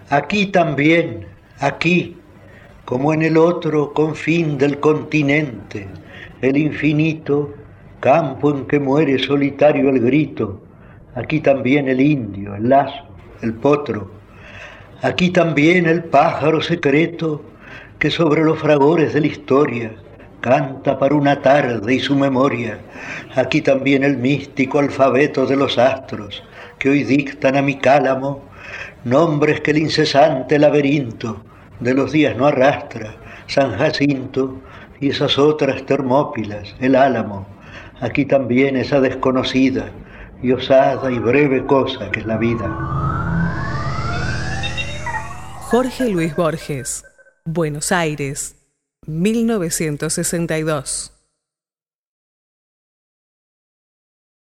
Aquí también, aquí, como en el otro confín del continente, el infinito campo en que muere solitario el grito, aquí también el indio, el lazo, el potro, aquí también el pájaro secreto que sobre los fragores de la historia canta para una tarde y su memoria, aquí también el místico alfabeto de los astros que hoy dictan a mi cálamo nombres que el incesante laberinto de los días no arrastra, San Jacinto y esas otras Termópilas, el álamo, aquí también esa desconocida y osada y breve cosa que es la vida. Jorge Luis Borges, Buenos Aires, 1962.